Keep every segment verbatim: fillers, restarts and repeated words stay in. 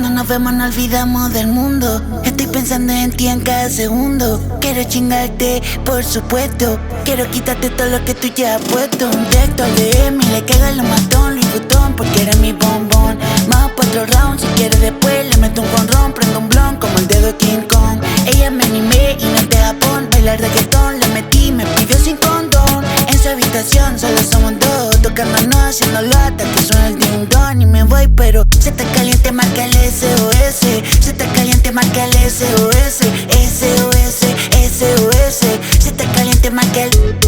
Cuando nos vemos no olvidamos del mundo. Estoy pensando en ti en cada segundo. Quiero chingarte, por supuesto. Quiero quitarte todo lo que tú ya has puesto. Un texto al D M y le caiga lo matón, Louis Vuitton, porque eres mi bombón. Más pa' otro round, si quieres después le meto un conrón. Prendo un blon como el dedo de King Kong. Ella me animé y no es de Japón. Bailar reggaetón, le metí, me pidió sin condón. En su habitación solo somos dos, tocándonos, haciéndolo hasta que suena el ding dong. Y me voy, pero se está caliente, marca el S O S. Se está caliente, marca el S O S. S O S, S O S. Se está caliente, marca el.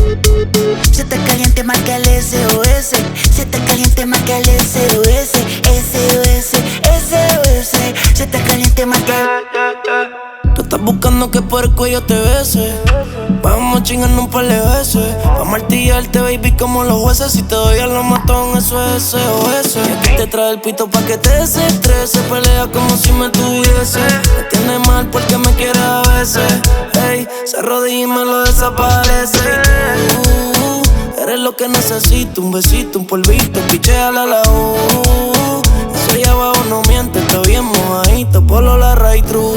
Se está caliente, marca el S O S. Se está caliente, marca el S O S. S O S, S O S. Se está caliente, marca el. Tú estás buscando que por el cuello te bese. Vamos chingando un par de veces. Pa' martillarte, baby, como los jueces. Si te doy a los matón, eso es S O S. Y aquí te trae el pito pa' que te desestrese. Pelea como si me tuviese. Me tiene mal porque me quiere a veces. Ey, se arrodilla y me lo desaparece. Y tú, eres lo que necesito. Un besito, un polvito, picheala a la U. Eso allá abajo no miente, está bien mojadito. Polo la ray true.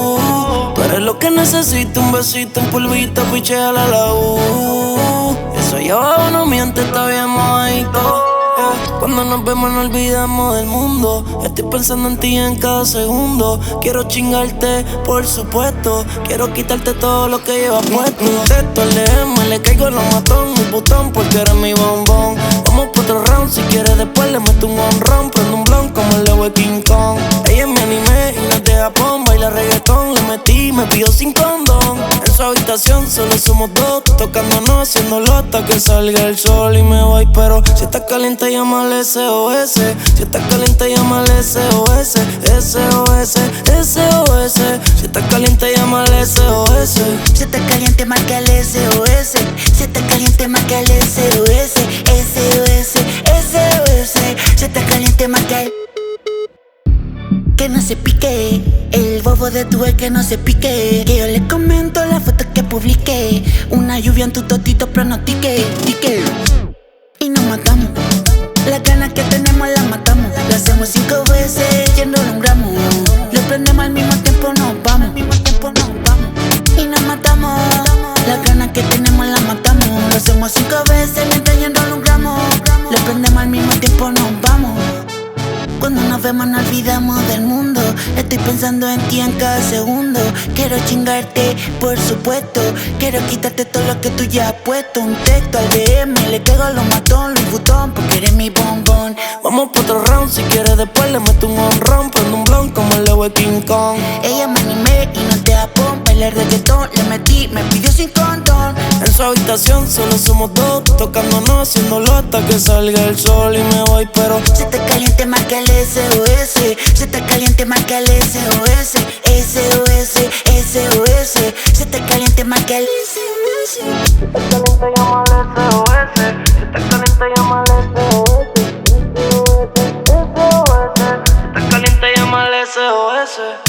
Tú eres lo que necesito, un besito, un polvito, picheala a la U. Eso allá abajo no miente, está bien mojadito. Yeah. Cuando nos vemos no olvidamos del mundo. Estoy pensando en ti en cada segundo. Quiero chingarte, por supuesto. Quiero quitarte todo lo que llevas puesto. Un texto al D M, le caigo los matón, un botón, porque eres mi bombón. Vamos por otro round, si quieres después le meto un honrón. Prendo un blon como el de King Kong. Ella me animé y no es de Japón. Baila reggaetón, le metí, me pidió sin condón. En su habitación solo somos dos, tocándonos, haciéndolo hasta que salga el sol. Y me voy, pero si estás caliente llámale S O S. Si estás caliente llámale S O S. S O S, S O S. Si estás caliente llámale S O S. Si estás caliente marca el S O S. Si estás caliente marca el S O S. S O S, S O S. Si estás caliente marca el. Que no se pique, el bobo de tu ex que no se pique. Que yo le comento las fotos que publiqué. Una lluvia en tu totito pronostique, tique. Y nos matamos. Las ganas que tenemos las matamos. Lo hacemos cinco veces, yendo un gramo. Lo prendemos al mismo tiempo, nos vamos. Al mismo tiempo nos vamos. Y nos matamos. Las ganas que tenemos las matamos. Lo hacemos cinco veces, mientras yendo un gramo. Lo prendemos al mismo tiempo, nos vamos. Cuando nos vemos no olvidamos del mundo. Estoy pensando en ti en cada segundo. Quiero chingarte, por supuesto. Quiero quitarte todo lo que tú ya has puesto. Un texto al D M, le caigo los matón, Louis Vuitton, porque eres mi bombón. Vamos por otro round, si quieres después le meto un honrón. Prendo un blon como el de King Kong. Ella me animé y no te Japón. Bailar reggaetón, le metí, me pidió sin condón. En su habitación solo somos dos, tocándonos, haciéndolo hasta que salga el sol. Y me voy, pero si estás caliente marca el S O S. Si estás caliente marca el S O S. S O S, S O S. Si estás caliente marca el S O S. si estás caliente llámale S O S. Si estás caliente llámale S O S. S O S, S O S. Si estás caliente llámale S O S.